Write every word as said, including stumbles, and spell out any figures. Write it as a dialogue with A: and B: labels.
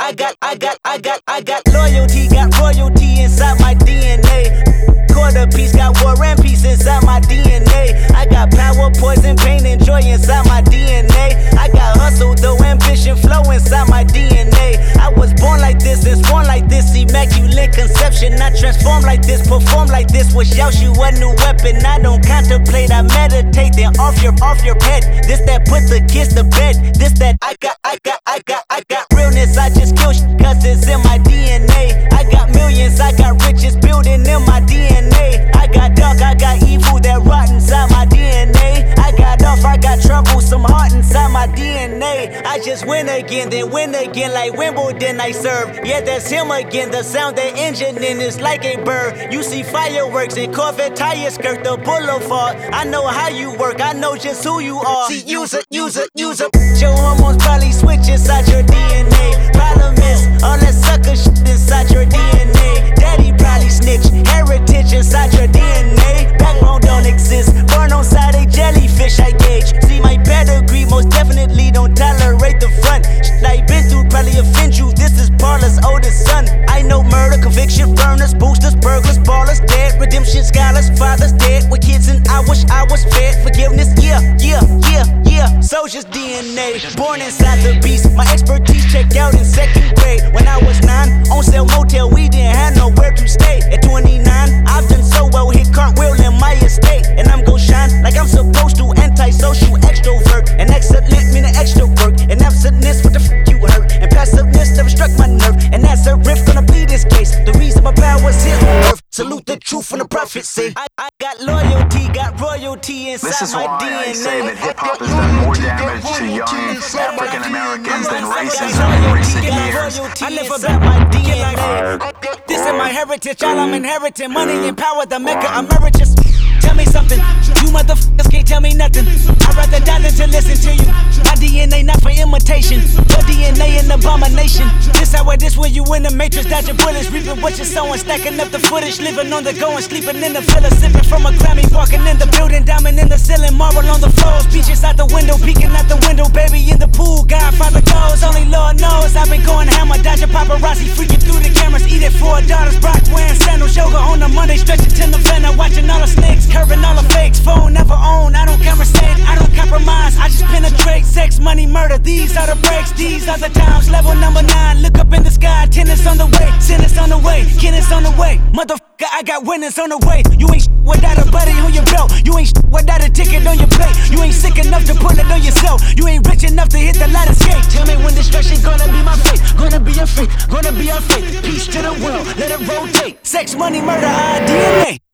A: I got, I got, I got, I got loyalty, got royalty inside my D N A. Quarter piece, got war and peace inside my D N A. I got power, poison, pain, and joy inside my D N A. I got hustle, though ambition, flow inside my D N A. I was born like this and born like this, immaculate conception. I transform like this, perform like this. Was Yaoshu a new weapon? I don't contemplate, I meditate. Then off your, off your head. This that put the kids to bed. This that I got, I got, I got, I got realness. I just kill sh cause it's in my D N A. I got millions, I got riches building in my D N A. I got dark, I got evil that rot inside my D N A. I got off, I got trouble, some heart inside my D N A. I just win again, then win again like Wimbledon I serve. Yeah, that's him again, the sound that engine in is like a bird. You see fireworks and Corvette tires skirt the boulevard. I know how you work, I know just who you are. See, use it, use it, use it. Your hormones probably switch inside your D N A. Problem is, all that sucker shit inside your D N A. Daddy probably snitch, heritage inside your D N A. Backbone don't exist, born on side a jellyfish I gauge. See my pedigree, most definitely don't tolerate the front. Shit I been through probably offend you, this is Paula's oldest son. I know murder, conviction, burners, boosters, burglars, ballers, dead, redemption, scholars, fathers dead. With kids and I wish I was fed. Forgiveness, yeah, yeah, yeah, yeah. Soldier's D N A, born inside the beast. My expertise checked out in second grade. When I was nine, on sale motel, we didn't have nowhere to stay. At twenty-nine, I've done so well, hit cartwheel in my estate. And I'm gon' shine like I'm supposed to. Antisocial extrovert, and excellent meaning extra work. And absentness, what the f you hurt. And passiveness never struck my nerve. And that's a riff, gonna plead this case. The reason my power's here on earth. Salute the truth from the prophecy. I, I got loyalty, got royalty inside
B: this is
A: my
B: why
A: D N A.
B: I say that hip hop has done more damage to young African Americans than racism in recent years.
A: I live about my D N A. This is my heritage, all I'm inheriting. Money and power, the maker emeritus. Tell me something, you motherfuckers can't tell me nothing. I'd rather die than to listen to you. My D N A not for imitation. Your D N A an abomination. This how it is when you in the matrix, dodging bullets, reaping what you're sowing, stacking up the footage, living on the go and sleeping in the villa, sipping from a Grammy, walking in the building, diamond in the ceiling, marble on the floors, beaches out the window, peeking out the window, baby in the pool, Godfather goes, only Lord knows. I've been going hammer, dodging paparazzi, freaking through the cameras, eating four daughters, Brock wearing sandals, yoga on a Monday, stretching to November, watching all the snakes, curving all the fakes, phone never own, I don't conversate, I don't compromise, I just penetrate, sex, money, murder, these are the breaks, these are the times, level number nine, look up in the sky, tennis on the way, tennis on the way, tennis on the way, motherfucker, I got winners on the way, you ain't sh without a buddy on your belt, you ain't sh without a ticket on your plate, you ain't sick enough to pull it on yourself, you ain't rich enough to hit the ladder skate, tell me when destruction gonna be my fate, gonna be a fate, gonna be a fate, peace to the world, let it rotate, sex, money, murder, our D N A.